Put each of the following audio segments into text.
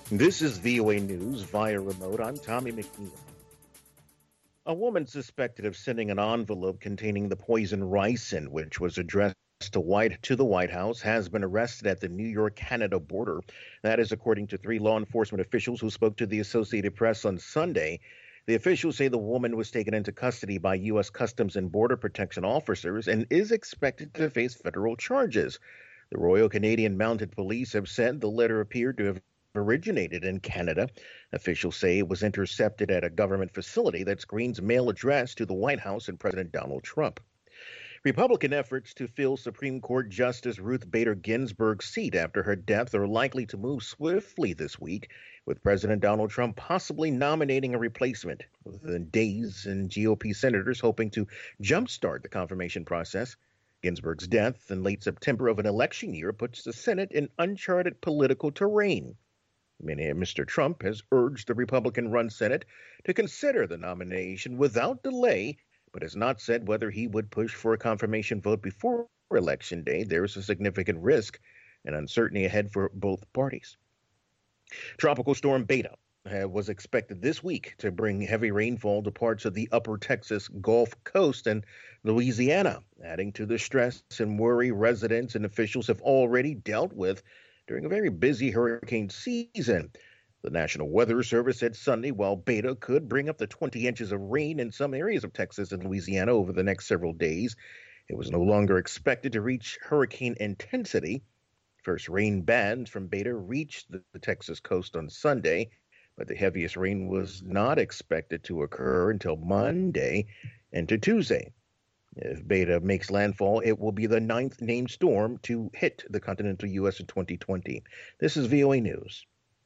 This is VOA News via remote. I'm Tommy McNeil. A woman suspected of sending an envelope containing the poison ricin, which was addressed to the White House, has been arrested at the New York-Canada border. That is according to three law enforcement officials who spoke to the Associated Press on Sunday. The officials say the woman was taken into custody by U.S. Customs and Border Protection officers and is expected to face federal charges. The Royal Canadian Mounted Police have said the letter appeared to have originated in Canada. Officials say it was intercepted at a government facility that screens mail addressed to the White House and President Donald Trump. Republican efforts to fill Supreme Court Justice Ruth Bader Ginsburg's seat after her death are likely to move swiftly this week, with President Donald Trump possibly nominating a replacement within days and GOP senators hoping to jumpstart the confirmation process. Ginsburg's death in late September of an election year puts the Senate in uncharted political terrain. Mr. Trump has urged the Republican-run Senate to consider the nomination without delay, but has not said whether he would push for a confirmation vote before Election Day. There is a significant risk and uncertainty ahead for both parties. Tropical storm Beta was expected this week to bring heavy rainfall to parts of the upper Texas Gulf Coast and Louisiana, adding to the stress and worry residents and officials have already dealt with during a very busy hurricane season. The National Weather Service said Sunday while Beta could bring up to 20 inches of rain in some areas of Texas and Louisiana over the next several days, it was no longer expected to reach hurricane intensity. First rain bands from Beta reached the Texas coast on Sunday, but the heaviest rain was not expected to occur until Monday into Tuesday. If Beta makes landfall, it will be the ninth named storm to hit the continental U.S. in 2020. This is VOA News.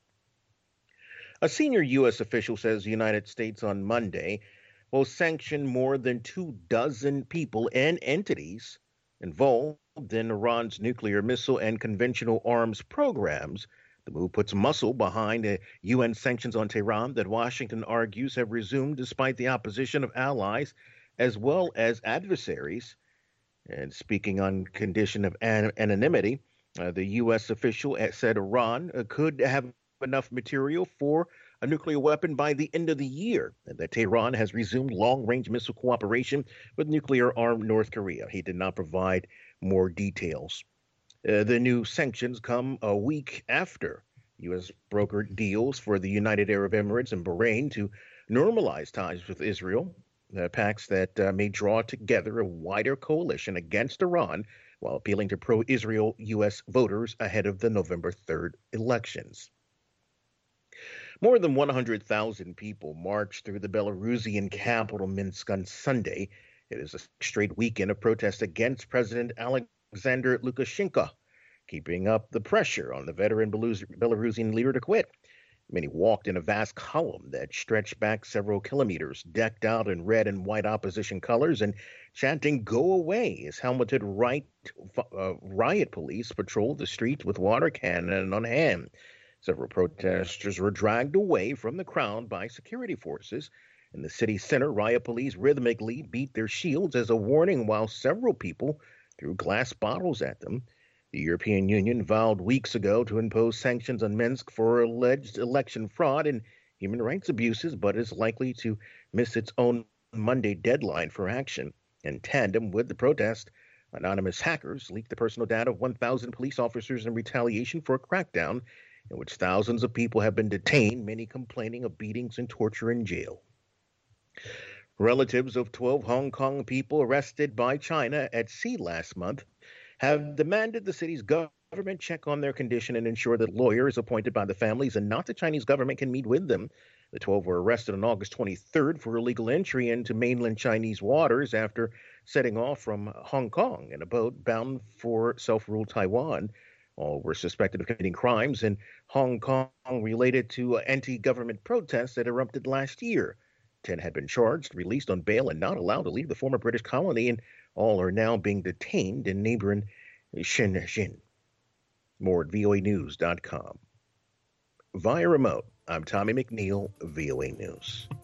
A senior U.S. official says the United States on Monday will sanction more than 24 people and entities involved in Iran's nuclear missile and conventional arms programs. The move puts muscle behind the UN sanctions on Tehran that Washington argues have resumed despite the opposition of allies as well as adversaries. And speaking on condition of anonymity, the U.S. official said Iran could have enough material for a nuclear weapon by the end of the year, and that Tehran has resumed long-range missile cooperation with nuclear-armed North Korea. He did not provide more details. The new sanctions come a week after U.S. brokered deals for the United Arab Emirates and Bahrain to normalize ties with Israel. Pacts that may draw together a wider coalition against Iran while appealing to pro-Israel U.S. voters ahead of the November 3rd elections. More than 100,000 people marched through the Belarusian capital Minsk on Sunday. It is a straight weekend of protest against President Alexander Lukashenko, keeping up the pressure on the veteran Belarusian leader to quit. Many walked in a vast column that stretched back several kilometers, decked out in red and white opposition colors, and chanting "Go away" as helmeted riot police patrolled the streets with water cannon on hand. Several protesters were dragged away from the crowd by security forces. In the city center, riot police rhythmically beat their shields as a warning while several people threw glass bottles at them. The European Union vowed weeks ago to impose sanctions on Minsk for alleged election fraud and human rights abuses, but is likely to miss its own Monday deadline for action. In tandem with the protest, anonymous hackers leaked the personal data of 1,000 police officers in retaliation for a crackdown in which thousands of people have been detained, many complaining of beatings and torture in jail. Relatives of 12 Hong Kong people arrested by China at sea last month have demanded the city's government check on their condition and ensure that lawyers appointed by the families and not the Chinese government can meet with them. The 12 were arrested on August 23rd for illegal entry into mainland Chinese waters after setting off from Hong Kong in a boat bound for self-ruled Taiwan. All were suspected of committing crimes in Hong Kong related to anti-government protests that erupted last year. 10 had been charged, released on bail, and not allowed to leave the former British colony, and all are now being detained in neighboring Shenzhen. More at voanews.com. Via remote, I'm Tommy McNeil, VOA News.